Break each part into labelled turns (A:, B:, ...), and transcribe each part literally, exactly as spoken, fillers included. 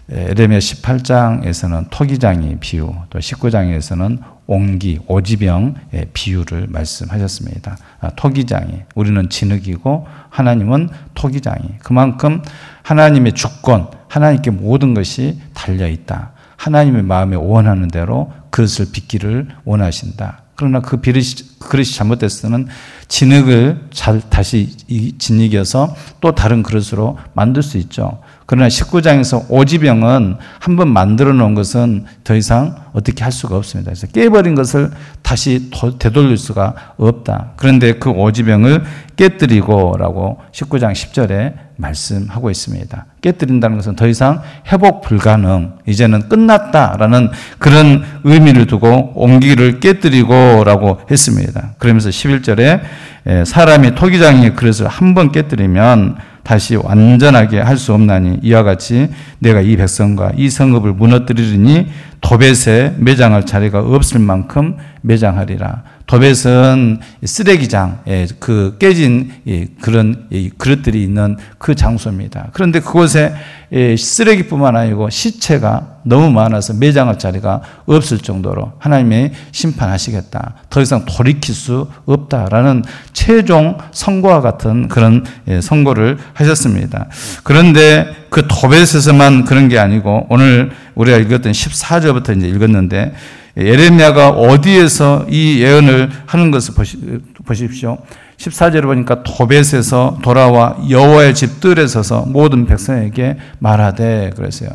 A: 에레미야 십팔 장에서는 토기장이 비유, 또 십구 장에서는 옹기, 오지병의 비유를 말씀하셨습니다. 토기장이, 우리는 진흙이고 하나님은 토기장이. 그만큼 하나님의 주권, 하나님께 모든 것이 달려있다. 하나님의 마음에 원하는 대로 그릇을 빚기를 원하신다. 그러나 그 그릇이, 그릇이 잘못됐으면 진흙을 잘 다시 짓이겨서 또 다른 그릇으로 만들 수 있죠. 그러나 십구 장에서 오지병은 한번 만들어 놓은 것은 더 이상 어떻게 할 수가 없습니다. 그래서 깨버린 것을 다시 되돌릴 수가 없다. 그런데 그 오지병을 깨뜨리고라고 십구 장 십 절에 말씀하고 있습니다. 깨뜨린다는 것은 더 이상 회복 불가능, 이제는 끝났다라는 그런 의미를 두고 옹기를 깨뜨리고라고 했습니다. 그러면서 십일 절에 사람이 토기장의 그릇을 한 번 깨뜨리면 다시 완전하게 할 수 없나니 이와 같이 내가 이 백성과 이 성읍을 무너뜨리리니 도벳에 매장할 자리가 없을 만큼 매장하리라. 도벳은 쓰레기장, 그 깨진 그런 그릇들이 있는 그 장소입니다. 그런데 그곳에 쓰레기뿐만 아니고 시체가 너무 많아서 매장할 자리가 없을 정도로 하나님이 심판하시겠다. 더 이상 돌이킬 수 없다라는 최종 선고와 같은 그런 선고를 하셨습니다. 그런데 그 도벳에서만 그런 게 아니고 오늘 우리가 읽었던 십사 절부터 이제 읽었는데 예레미야가 어디에서 이 예언을 하는 것을 보십시오. 십사 절에 보니까 도벳에서 돌아와 여호와의 집 뜰에 서서 모든 백성에게 말하되 그랬어요.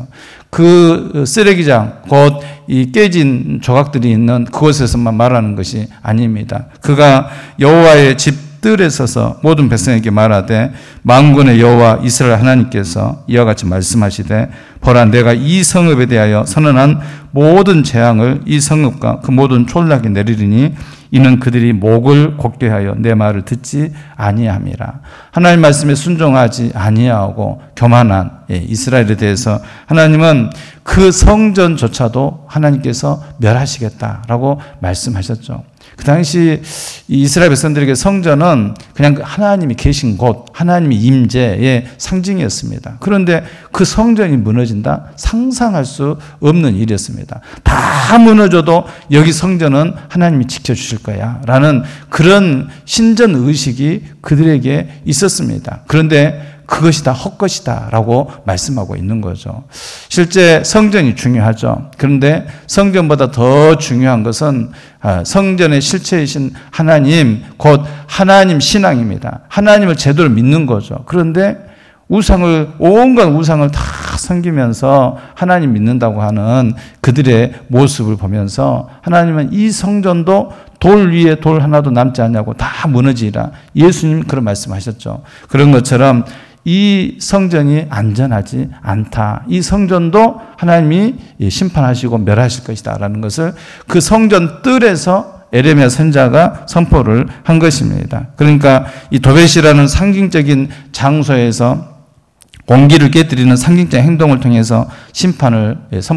A: 그 쓰레기장, 곧 이 깨진 조각들이 있는 그곳에서만 말하는 것이 아닙니다. 그가 여호와의 집 뜰에 서서 모든 백성에게 말하되 만군의 여호와 이스라엘 하나님께서 이와 같이 말씀하시되 보라 내가 이 성읍에 대하여 선언한 모든 재앙을 이 성읍과 그 모든 촌락에 내리리니 이는 그들이 목을 곧게 하여 내 말을 듣지 아니함이라. 하나님 말씀에 순종하지 아니하고 교만한 이스라엘에 대해서 하나님은 그 성전조차도 하나님께서 멸하시겠다라고 말씀하셨죠. 그 당시 이스라엘 백성들에게 성전은 그냥 하나님이 계신 곳, 하나님의 임재의 상징이었습니다. 그런데 그 성전이 무너진다? 상상할 수 없는 일이었습니다. 다 무너져도 여기 성전은 하나님이 지켜주실 거야 라는 그런 신전 의식이 그들에게 있었습니다. 그런데 그것이 다 헛것이다 라고 말씀하고 있는 거죠. 실제 성전이 중요하죠. 그런데 성전보다 더 중요한 것은 성전의 실체이신 하나님, 곧 하나님 신앙입니다. 하나님을 제대로 믿는 거죠. 그런데 우상을, 온갖 우상을 다 섬기면서 하나님 믿는다고 하는 그들의 모습을 보면서 하나님은 이 성전도 돌 위에 돌 하나도 남지 않냐고 다 무너지리라. 예수님 그런 말씀하셨죠. 그런 것처럼 이 성전이 안전하지 않다. 이 성전도 하나님이 심판하시고 멸하실 것이다 라는 것을 그 성전 뜰에서 에레미야 선지자가 선포를 한 것입니다. 그러니까 이 도벳이라는 상징적인 장소에서 공기를 깨뜨리는 상징적 행동을 통해서 심판을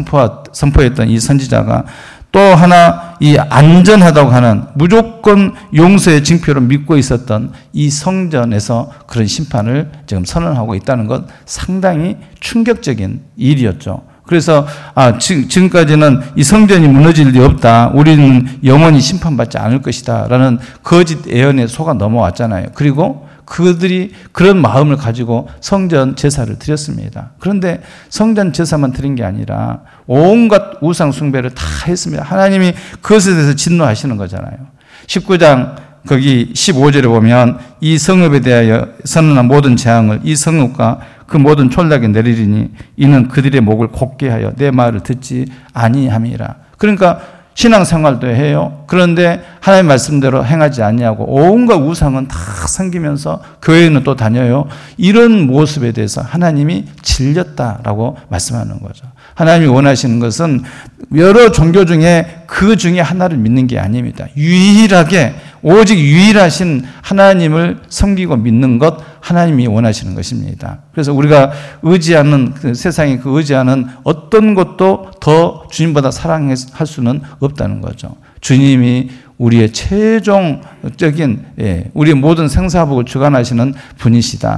A: 선포했던 이 선지자가 또 하나 이 안전하다고 하는 무조건 용서의 징표를 믿고 있었던 이 성전에서 그런 심판을 지금 선언하고 있다는 것 상당히 충격적인 일이었죠. 그래서 아 지금까지는 이 성전이 무너질 리 없다. 우리는 영원히 심판받지 않을 것이다. 라는 거짓 예언에 속아 넘어왔잖아요. 그리고 그들이 그런 마음을 가지고 성전 제사를 드렸습니다. 그런데 성전 제사만 드린 게 아니라 온갖 우상 숭배를 다 했습니다. 하나님이 그것에 대해서 진노하시는 거잖아요. 십구 장 거기 십오 절에 보면 이 성읍에 대하여 선언한 모든 재앙을 이 성읍과 그 모든 촌락에 내리리니 이는 그들의 목을 곧게 하여 내 말을 듣지 아니함이라. 그러니까 신앙생활도 해요. 그런데 하나님 말씀대로 행하지 아니하고 온갖 우상은 다 섬기면서 교회는 또 다녀요. 이런 모습에 대해서 하나님이 질렸다라고 말씀하는 거죠. 하나님이 원하시는 것은 여러 종교 중에 그 중에 하나를 믿는 게 아닙니다. 유일하게 오직 유일하신 하나님을 섬기고 믿는 것 하나님이 원하시는 것입니다. 그래서 우리가 의지하는 그 세상에 그 의지하는 어떤 것도 더 주님보다 사랑할 수는 없다는 거죠. 주님이 우리의 최종적인 예, 우리의 모든 생사복을 주관하시는 분이시다.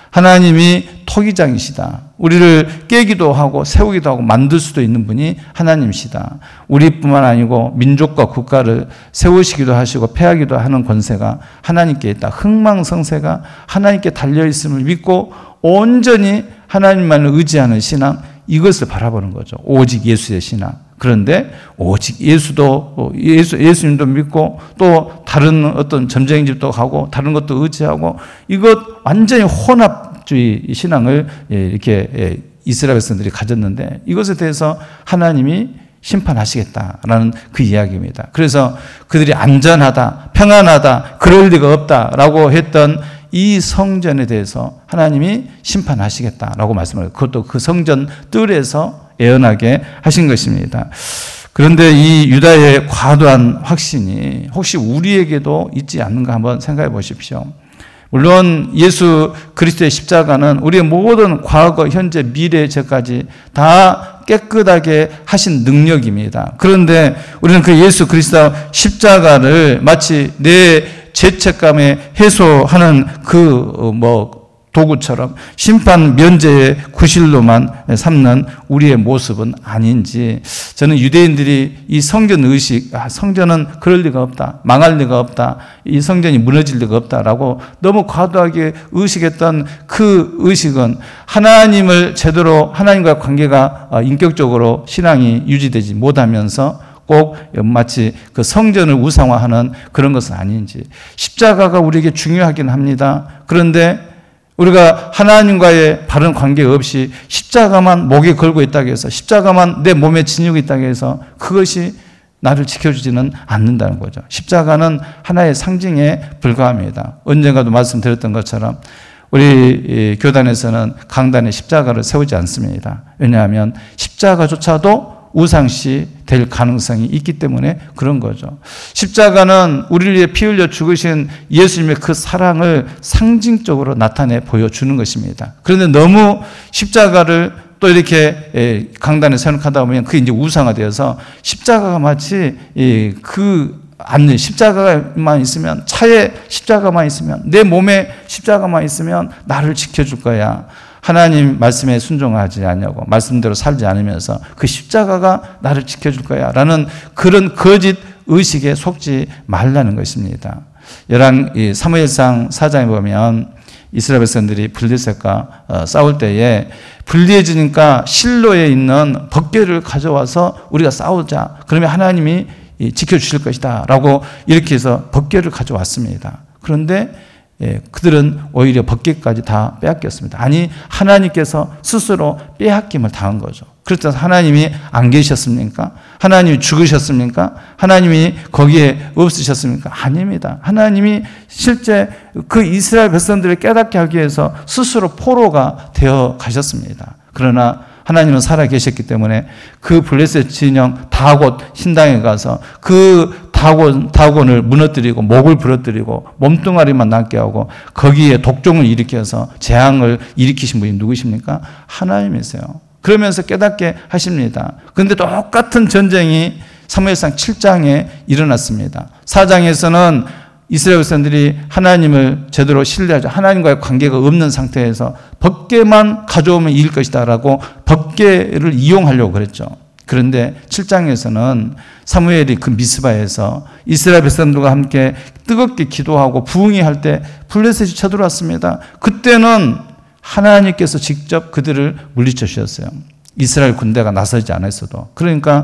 A: 하나님이 토기장이시다. 우리를 깨기도 하고 세우기도 하고 만들 수도 있는 분이 하나님이시다. 우리뿐만 아니고 민족과 국가를 세우시기도 하시고 폐하기도 하는 권세가 하나님께 있다. 흥망성쇠가 하나님께 달려있음을 믿고 온전히 하나님만을 의지하는 신앙, 이것을 바라보는 거죠. 오직 예수의 신앙. 그런데 오직 예수도 예수 예수님도 믿고 또 다른 어떤 점쟁이집도 가고 다른 것도 의지하고 이것 완전히 혼합주의 신앙을 이렇게 이스라엘 백성들이 가졌는데 이것에 대해서 하나님이 심판하시겠다라는 그 이야기입니다. 그래서 그들이 안전하다, 평안하다, 그럴 리가 없다라고 했던 이 성전에 대해서 하나님이 심판하시겠다라고 말씀을, 그것도 그 성전 뜰에서 예언하게 하신 것입니다. 그런데 이 유다의 과도한 확신이 혹시 우리에게도 있지 않는가 한번 생각해 보십시오. 물론 예수 그리스도의 십자가는 우리의 모든 과거, 현재, 미래의 죄까지 다 깨끗하게 하신 능력입니다. 그런데 우리는 그 예수 그리스도 십자가를 마치 내 죄책감에 해소하는 그 뭐 도구처럼 심판 면제의 구실로만 삼는 우리의 모습은 아닌지, 저는 유대인들이 이 성전 의식, 아, 성전은 그럴 리가 없다, 망할 리가 없다, 이 성전이 무너질 리가 없다라고 너무 과도하게 의식했던 그 의식은 하나님을 제대로, 하나님과의 관계가 인격적으로 신앙이 유지되지 못하면서 꼭 마치 그 성전을 우상화하는 그런 것은 아닌지. 십자가가 우리에게 중요하긴 합니다. 그런데 우리가 하나님과의 바른 관계 없이 십자가만 목에 걸고 있다고 해서, 십자가만 내 몸에 지니고 있다고 해서 그것이 나를 지켜주지는 않는다는 거죠. 십자가는 하나의 상징에 불과합니다. 언젠가도 말씀드렸던 것처럼 우리 교단에서는 강단에 십자가를 세우지 않습니다. 왜냐하면 십자가조차도 우상시 될 가능성이 있기 때문에 그런 거죠. 십자가는 우리를 위해 피 흘려 죽으신 예수님의 그 사랑을 상징적으로 나타내 보여주는 것입니다. 그런데 너무 십자가를 또 이렇게 강단에 세워놓다 보면 그게 이제 우상화되어서 십자가가 마치 그 안에 십자가만 있으면, 차에 십자가만 있으면, 내 몸에 십자가만 있으면 나를 지켜줄 거야. 하나님 말씀에 순종하지 않냐고, 말씀대로 살지 않으면서 그 십자가가 나를 지켜줄 거야 라는 그런 거짓 의식에 속지 말라는 것입니다. 열왕 사무엘상 사 장에 보면 이스라엘 백성들이 블레셋과 싸울 때에 불리해지니까 실로에 있는 벗개를 가져와서 우리가 싸우자, 그러면 하나님이 지켜주실 것이다 라고 이렇게 해서 벗개를 가져왔습니다. 그런데 예, 그들은 오히려 벗개까지 다 빼앗겼습니다. 아니, 하나님께서 스스로 빼앗김을 당한 거죠. 그렇다면 하나님이 안 계셨습니까? 하나님이 죽으셨습니까? 하나님이 거기에 없으셨습니까? 아닙니다. 하나님이 실제 그 이스라엘 백성들을 깨닫게 하기 위해서 스스로 포로가 되어 가셨습니다. 그러나 하나님은 살아 계셨기 때문에 그 블레셋 진영 다곤 신당에 가서 그 다곤, 다곤을 무너뜨리고 목을 부러뜨리고 몸뚱아리만 남게 하고 거기에 독종을 일으켜서 재앙을 일으키신 분이 누구십니까? 하나님이세요. 그러면서 깨닫게 하십니다. 그런데 똑같은 전쟁이 사무엘상 칠 장에 일어났습니다. 사 장에서는 이스라엘 백성들이 하나님을 제대로 신뢰하지, 하나님과의 관계가 없는 상태에서 벗개만 가져오면 이길 것이다 라고 벗개를 이용하려고 그랬죠. 그런데 칠 장에서는 사무엘이 그 미스바에서 이스라엘 백성들과 함께 뜨겁게 기도하고 부흥회할 때 블레셋이 쳐들어왔습니다. 그때는 하나님께서 직접 그들을 물리쳐 주셨어요. 이스라엘 군대가 나서지 않았어도. 그러니까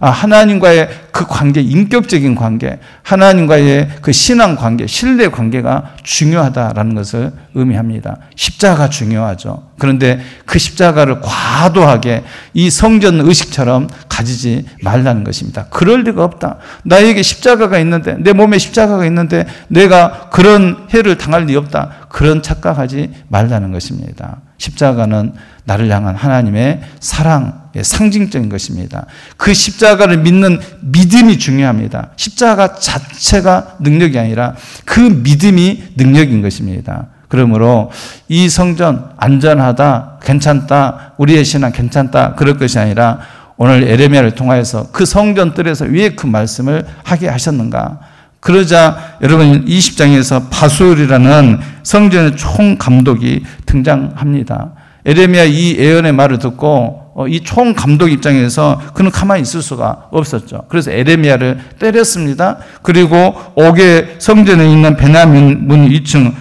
A: 하나님과의 그 관계, 인격적인 관계, 하나님과의 그 신앙 관계, 신뢰 관계가 중요하다라는 것을 의미합니다. 십자가 중요하죠. 그런데 그 십자가를 과도하게 이 성전 의식처럼 가지지 말라는 것입니다. 그럴 리가 없다. 나에게 십자가가 있는데, 내 몸에 십자가가 있는데 내가 그런 해를 당할 리 없다. 그런 착각하지 말라는 것입니다. 십자가는 나를 향한 하나님의 사랑의 상징적인 것입니다. 그 십자가를 믿는 믿음이 중요합니다. 십자가 자체가 능력이 아니라 그 믿음이 능력인 것입니다. 그러므로 이 성전 안전하다, 괜찮다, 우리의 신앙 괜찮다, 그럴 것이 아니라 오늘 에레미야를 통하여서 그 성전 뜰에서 왜 그 말씀을 하게 하셨는가? 그러자 여러분 이십 장에서 바수엘이라는 성전의 총감독이 등장합니다. 에레미야 이 예언의 말을 듣고 이 총감독 입장에서 그는 가만히 있을 수가 없었죠. 그래서 에레미야를 때렸습니다. 그리고 옥의 성전에 있는 베냐민 문 이 층에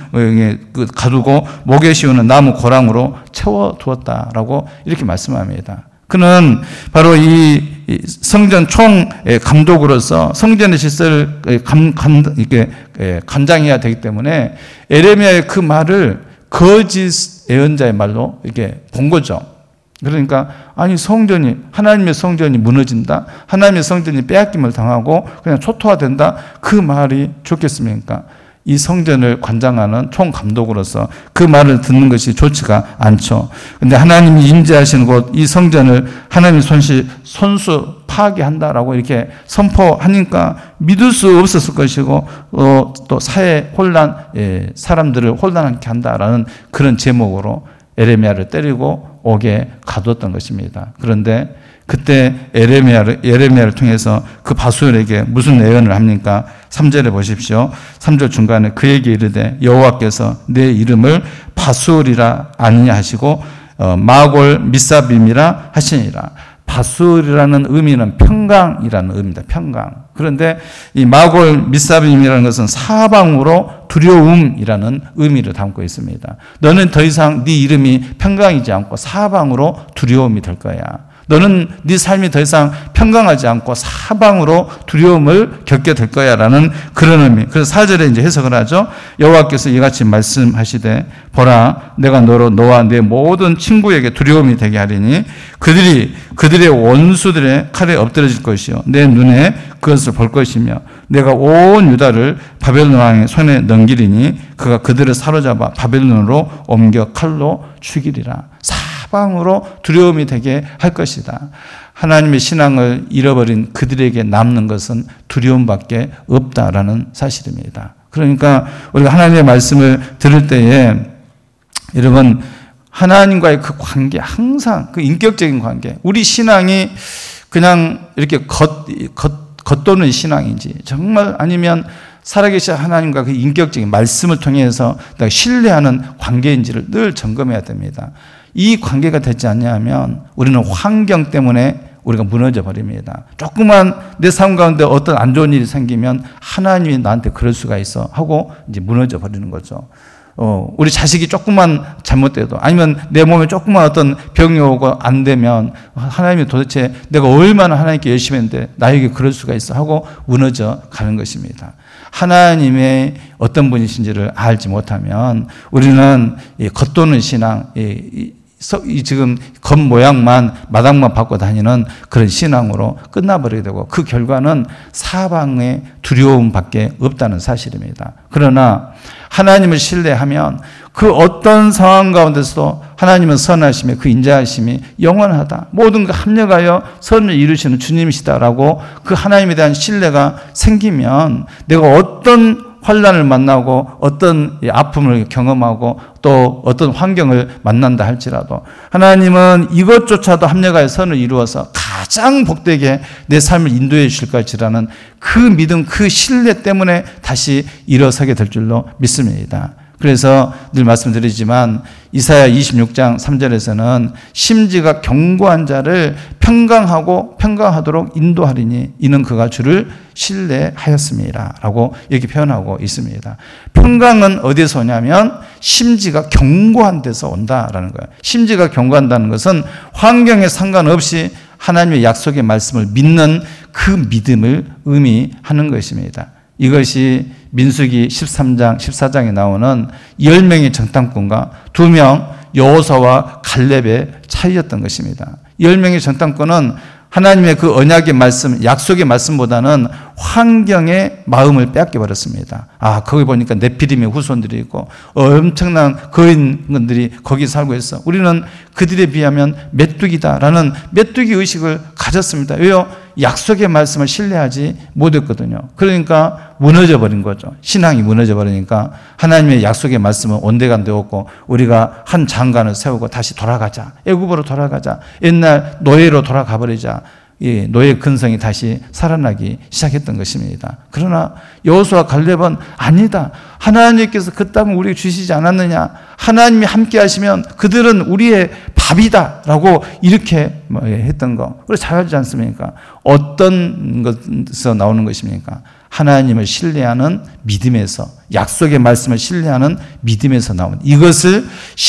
A: 가두고 목에 씌우는 나무 고랑으로 채워두었다라고 이렇게 말씀합니다. 그는 바로 이 성전 총 감독으로서 성전의 질서를 감, 감, 이렇게 감장해야 되기 때문에 에레미야의 그 말을 거짓 예언자의 말로 이렇게 본 거죠. 그러니까 아니 성전이 하나님의 성전이 무너진다, 하나님의 성전이 빼앗김을 당하고 그냥 초토화된다, 그 말이 좋겠습니까? 이 성전을 관장하는 총감독으로서 그 말을 듣는 것이 좋지가 않죠. 근데 하나님이 임재하시는 곳 이 성전을 하나님의 손실 손수 파괴한다라고 이렇게 선포하니까 믿을 수 없었을 것이고 어, 또 사회 혼란, 예, 사람들을 혼란하게 한다라는 그런 제목으로 에레미야를 때리고 옥에 가두었던 것입니다. 그런데 그때 에레미야를, 에레미야를 통해서 그 바수엘에게 무슨 예언을 합니까? 삼 절에 보십시오. 삼 절 중간에 그에게 이르되 여호와께서 내 이름을 바수엘이라 아니냐 하시고 어, 마골 미사빔이라 하시니라. 바수엘이라는 의미는 평강이라는 의미입니다. 평강. 그런데 이 마골 미사빔이라는 것은 사방으로 두려움이라는 의미를 담고 있습니다. 너는 더 이상 네 이름이 평강이지 않고 사방으로 두려움이 될 거야. 너는 네 삶이 더 이상 평강하지 않고 사방으로 두려움을 겪게 될 거야라는 그런 의미. 그래서 사 절에 이제 해석을 하죠. 여호와께서 이같이 말씀하시되 보라 내가 너로 너와 내 모든 친구에게 두려움이 되게 하리니 그들이 그들의 원수들의 칼에 엎드려질 것이요 내 눈에 그것을 볼 것이며 내가 온 유다를 바벨론 왕의 손에 넘기리니 그가 그들을 사로잡아 바벨론으로 옮겨 칼로 죽이리라. 사방으로 두려움이 되게 할 것이다. 하나님의 신앙을 잃어버린 그들에게 남는 것은 두려움밖에 없다라는 사실입니다. 그러니까 우리가 하나님의 말씀을 들을 때에 여러분 하나님과의 그 관계, 항상 그 인격적인 관계, 우리 신앙이 그냥 이렇게 겉, 겉, 겉도는 신앙인지 정말 아니면 살아계신 하나님과 그 인격적인 말씀을 통해서 내가 신뢰하는 관계인지를 늘 점검해야 됩니다. 이 관계가 되지 않냐면 우리는 환경 때문에 우리가 무너져 버립니다. 조그만 내 삶 가운데 어떤 안 좋은 일이 생기면 하나님이 나한테 그럴 수가 있어 하고 이제 무너져 버리는 거죠. 어, 우리 자식이 조금만 잘못돼도 아니면 내 몸에 조금만 어떤 병이 오고 안 되면 하나님이 도대체 내가 얼마나 하나님께 열심히 했는데 나에게 그럴 수가 있어 하고 무너져 가는 것입니다. 하나님의 어떤 분이신지를 알지 못하면 우리는 이 겉도는 신앙, 이, 이 지금 겉모양만 마당만 받고 다니는 그런 신앙으로 끝나버리게 되고 그 결과는 사방의 두려움밖에 없다는 사실입니다. 그러나 하나님을 신뢰하면 그 어떤 상황 가운데서도 하나님은 선하심에 그 인자하심이 영원하다. 모든 걸 합력하여 선을 이루시는 주님이시다라고 그 하나님에 대한 신뢰가 생기면 내가 어떤 환난을 만나고 어떤 아픔을 경험하고 또 어떤 환경을 만난다 할지라도 하나님은 이것조차도 합력하여 선을 이루어서 가장 복되게 내 삶을 인도해 주실 것이라는 그 믿음, 그 신뢰 때문에 다시 일어서게 될 줄로 믿습니다. 그래서 늘 말씀드리지만 이사야 이십육 장 삼 절에서는 심지가 견고한 자를 평강하고 평강하도록 인도하리니 이는 그가 주를 신뢰하였습니다 라고 이렇게 표현하고 있습니다. 평강은 어디서 오냐면 심지가 견고한 데서 온다라는 거예요. 심지가 견고한다는 것은 환경에 상관없이 하나님의 약속의 말씀을 믿는 그 믿음을 의미하는 것입니다. 이것이 민수기 십삼 장, 십사 장에 나오는 열 명의 정탐꾼과 두 명 여호수아와 갈렙의 차이였던 것입니다. 열 명의 정탐꾼은 하나님의 그 언약의 말씀, 약속의 말씀보다는 환경의 마음을 빼앗겨 버렸습니다. 아, 거기 보니까 네피림의 후손들이 있고 엄청난 거인들이 거기 살고 있어. 우리는 그들에 비하면 메뚜기다라는 메뚜기 의식을 가졌습니다. 왜요? 약속의 말씀을 신뢰하지 못했거든요. 그러니까 무너져 버린 거죠. 신앙이 무너져 버리니까 하나님의 약속의 말씀은 온데간데 없고 우리가 한 장관을 세우고 다시 돌아가자. 애굽으로 돌아가자. 옛날 노예로 돌아가 버리자. 이 노예 근성이 다시 살아나기 시작했던 것입니다. 그러나 여호수아 갈렙은 아니다. 하나님께서 그 땅을 우리에게 주시지 않았느냐. 하나님이 함께 하시면 그들은 우리의 밥이다 라고 이렇게 했던 거. 그래서 잘 알지 않습니까? 어떤 것에서 나오는 것입니까? 하나님을 신뢰하는 믿음에서, 약속의 말씀을 신뢰하는 믿음에서 나온 이것을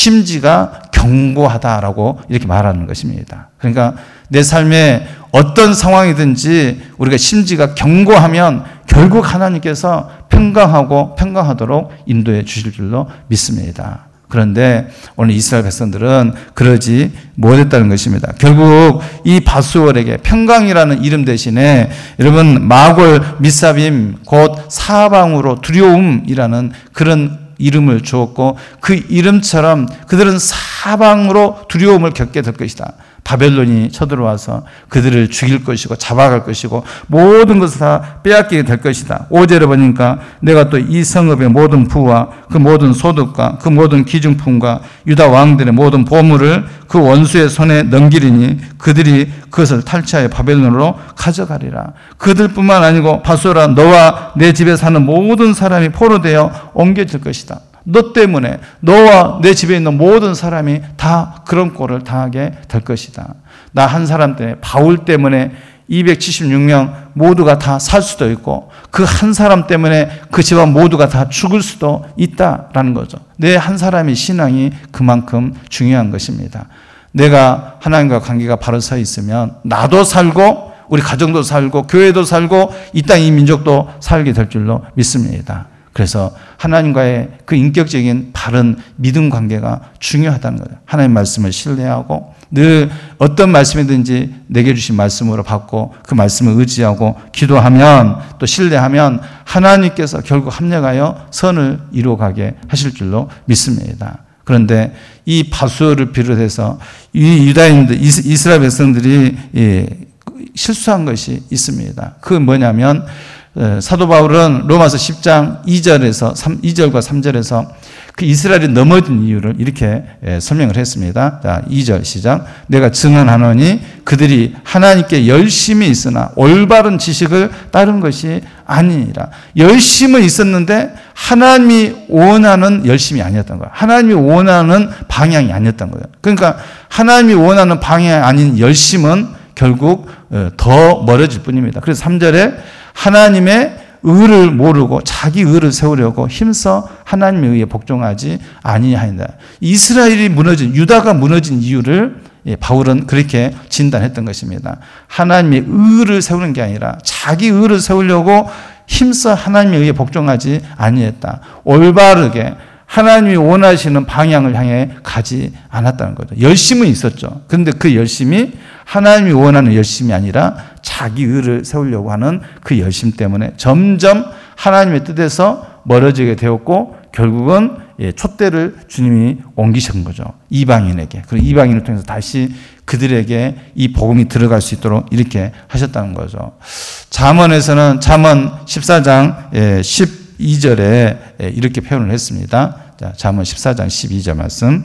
A: 심지가 견고하다라고 이렇게 말하는 것입니다. 그러니까 내 삶에 어떤 상황이든지 우리가 심지가 견고하면 결국 하나님께서 평강하고 평강하도록 인도해 주실 줄로 믿습니다. 그런데 오늘 이스라엘 백성들은 그러지 못했다는 것입니다. 결국 이 바수월에게 평강이라는 이름 대신에 여러분 마골 미사빔 곧 사방으로 두려움이라는 그런 이름을 주었고 그 이름처럼 그들은 사방으로 두려움을 겪게 될 것이다. 바벨론이 쳐들어와서 그들을 죽일 것이고 잡아갈 것이고 모든 것을 다 빼앗기게 될 것이다. 오 절에 보니까 내가 또 이 성읍의 모든 부와 그 모든 소득과 그 모든 기중품과 유다 왕들의 모든 보물을 그 원수의 손에 넘기리니 그들이 그것을 탈취하여 바벨론으로 가져가리라. 그들뿐만 아니고 바소라 너와 내 집에 사는 모든 사람이 포로되어 옮겨질 것이다. 너 때문에 너와 내 집에 있는 모든 사람이 다 그런 꼴을 당하게 될 것이다. 나 한 사람 때문에 바울 때문에 이백칠십육 명 모두가 다 살 수도 있고 그 한 사람 때문에 그 집안 모두가 다 죽을 수도 있다라는 거죠. 내 한 사람의 신앙이 그만큼 중요한 것입니다. 내가 하나님과 관계가 바로 서 있으면 나도 살고 우리 가정도 살고 교회도 살고 이 땅 이 민족도 살게 될 줄로 믿습니다. 그래서 하나님과의 그 인격적인 바른 믿음 관계가 중요하다는 거예요. 하나님 말씀을 신뢰하고 늘 어떤 말씀이든지 내게 주신 말씀으로 받고 그 말씀을 의지하고 기도하면 또 신뢰하면 하나님께서 결국 합력하여 선을 이루어가게 하실 줄로 믿습니다. 그런데 이 바수를 비롯해서 이 유다인들, 이스라엘 백성들이 실수한 것이 있습니다. 그 뭐냐면 사도 바울은 로마서 십 장 이 절에서 이 절과 삼 절에서 그 이스라엘이 넘어진 이유를 이렇게 설명을 했습니다. 자, 이 절 시작. 내가 증언하노니 그들이 하나님께 열심히 있으나 올바른 지식을 따른 것이 아니니라. 열심은 있었는데 하나님이 원하는 열심이 아니었던 거예요. 하나님이 원하는 방향이 아니었던 거예요. 그러니까 하나님이 원하는 방향이 아닌 열심은 결국 더 멀어질 뿐입니다. 그래서 삼 절에 하나님의 의를 모르고 자기 의를 세우려고 힘써 하나님의 의에 복종하지 아니하니라. 이스라엘이 무너진, 유다가 무너진 이유를 바울은 그렇게 진단했던 것입니다. 하나님의 의를 세우는 게 아니라 자기 의를 세우려고 힘써 하나님의 의에 복종하지 아니했다. 올바르게 하나님이 원하시는 방향을 향해 가지 않았다는 거죠. 열심은 있었죠. 그런데 그 열심이 하나님이 원하는 열심이 아니라 자기 의를 세우려고 하는 그 열심 때문에 점점 하나님의 뜻에서 멀어지게 되었고 결국은 촛대를 주님이 옮기신 거죠. 이방인에게. 그리고 이방인을 통해서 다시 그들에게 이 복음이 들어갈 수 있도록 이렇게 하셨다는 거죠. 잠언에서는 잠언 십사 장 십이 절에 이렇게 표현을 했습니다. 자, 잠언 십사 장 십이 절 말씀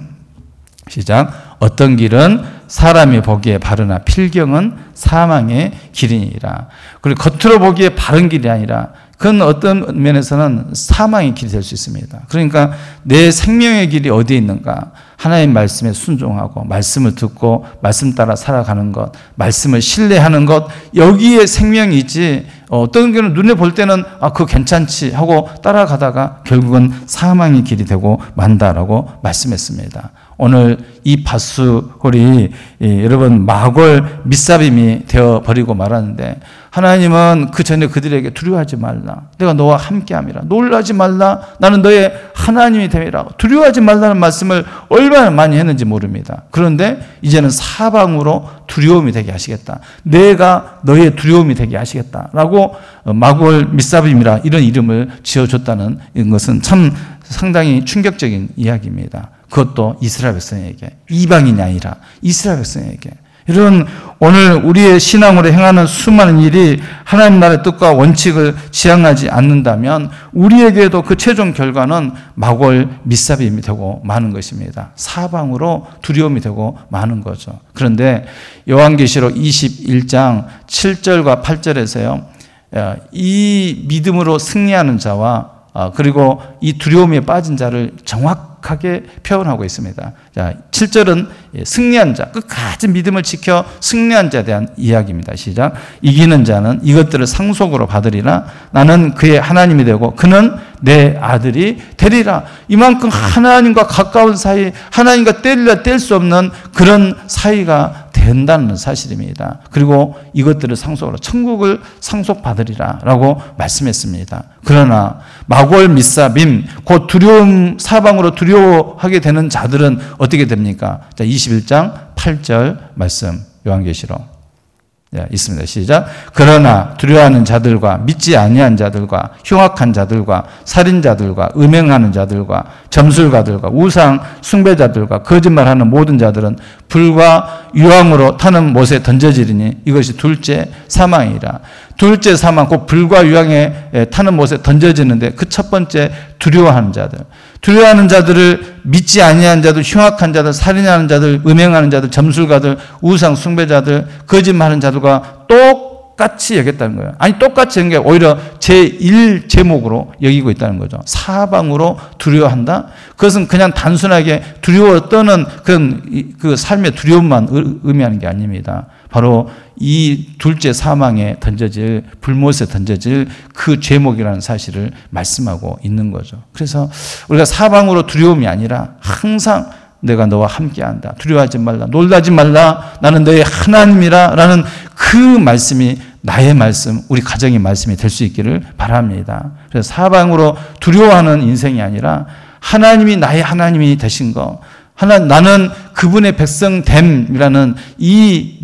A: 시작. 어떤 길은 사람이 보기에 바르나 필경은 사망의 길이니라. 그리고 겉으로 보기에 바른 길이 아니라 그건 어떤 면에서는 사망의 길이 될 수 있습니다. 그러니까 내 생명의 길이 어디에 있는가? 하나님 말씀에 순종하고 말씀을 듣고 말씀 따라 살아가는 것, 말씀을 신뢰하는 것, 여기에 생명이 있지 어떤 경우는 눈에 볼 때는 아, 그거 괜찮지 하고 따라가다가 결국은 사망의 길이 되고 만다라고 말씀했습니다. 오늘 이 바수홀이 여러분 마골 미사빔이 되어버리고 말았는데 하나님은 그 전에 그들에게 두려워하지 말라. 내가 너와 함께함이라. 놀라지 말라. 나는 너의 하나님이 됨이라. 두려워하지 말라는 말씀을 얼마나 많이 했는지 모릅니다. 그런데 이제는 사방으로 두려움이 되게 하시겠다. 내가 너의 두려움이 되게 하시겠다라고 마골 미사빔이라 이런 이름을 지어줬다는 것은 참 상당히 충격적인 이야기입니다. 그것도 이스라엘 백성에게, 이방인이 아니라 이스라엘 백성에게. 이런 오늘 우리의 신앙으로 행하는 수많은 일이 하나님 나라의 뜻과 원칙을 지향하지 않는다면 우리에게도 그 최종 결과는 마골 밑삽임이 되고 마는 것입니다. 사방으로 두려움이 되고 마는 거죠. 그런데 요한계시록 이십일 장 칠 절과 팔 절에서요, 이 믿음으로 승리하는 자와 그리고 이 두려움에 빠진 자를 정확하게 표현하고 있습니다. 자, 칠 절은 승리한 자, 끝까지 믿음을 지켜 승리한 자에 대한 이야기입니다. 시작. 이기는 자는 이것들을 상속으로 받으리라. 나는 그의 하나님이 되고 그는 내 아들이 되리라. 이만큼 하나님과 가까운 사이, 하나님과 뗄래야 뗄 수 없는 그런 사이가 된다는 사실입니다. 그리고 이것들을 상속으로 천국을 상속받으리라 라고 말씀했습니다. 그러나 마골 밑삽임, 곧 두려움, 사방으로 두려워하게 되는 자들은 어떻게 됩니까? 자, 이십일 장 팔 절 말씀, 요한계시록. 네, 있습니다. 시작. 그러나 두려워하는 자들과 믿지 아니한 자들과 흉악한 자들과 살인자들과 음행하는 자들과 점술가들과 우상 숭배자들과 거짓말하는 모든 자들은 불과 유황으로 타는 못에 던져지리니 이것이 둘째 사망이라. 둘째 사망, 곧 불과 유황에 타는 못에 던져지는데 그 첫 번째 두려워하는 자들. 두려워하는 자들을 믿지 아니한 자들, 흉악한 자들, 살인하는 자들, 음행하는 자들, 점술가들, 우상 숭배자들, 거짓말하는 자들과 똑같이 여겼다는 거예요. 아니 똑같이 여긴 게 오히려 제일 제목으로 여기고 있다는 거죠. 사방으로 두려워한다? 그것은 그냥 단순하게 두려워 떠는 그런 그 삶의 두려움만 의미하는 게 아닙니다. 바로 이 둘째 사망에 던져질, 불못에 던져질 그 죄목이라는 사실을 말씀하고 있는 거죠. 그래서 우리가 사방으로 두려움이 아니라 항상 내가 너와 함께한다. 두려워하지 말라. 놀라지 말라. 나는 너의 하나님이라. 라는 그 말씀이 나의 말씀, 우리 가정의 말씀이 될 수 있기를 바랍니다. 그래서 사방으로 두려워하는 인생이 아니라 하나님이 나의 하나님이 되신 거, 하나, 나는 그분의 백성됨이라는 이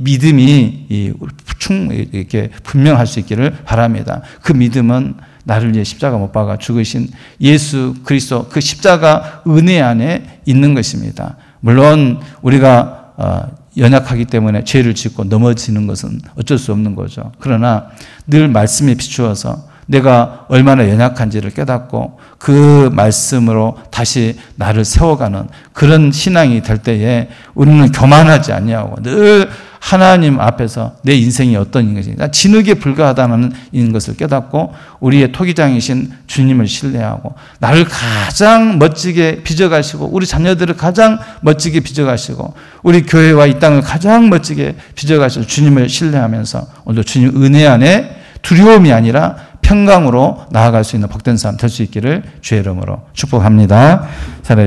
A: 믿음이 충, 이렇게 분명할 수 있기를 바랍니다. 그 믿음은 나를 위해 십자가 못 박아 죽으신 예수 그리스도 그 십자가 은혜 안에 있는 것입니다. 물론 우리가 연약하기 때문에 죄를 짓고 넘어지는 것은 어쩔 수 없는 거죠. 그러나 늘 말씀에 비추어서 내가 얼마나 연약한지를 깨닫고 그 말씀으로 다시 나를 세워가는 그런 신앙이 될 때에 우리는 교만하지 아니하고 늘 하나님 앞에서 내 인생이 어떤 것인가 진흙에 불과하다는 것을 깨닫고 우리의 토기장이신 주님을 신뢰하고 나를 가장 멋지게 빚어가시고 우리 자녀들을 가장 멋지게 빚어가시고 우리 교회와 이 땅을 가장 멋지게 빚어가시고 주님을 신뢰하면서 오늘도 주님 은혜 안에 두려움이 아니라 평강으로 나아갈 수 있는 복된 삶 될 수 있기를 주의 이름으로 축복합니다.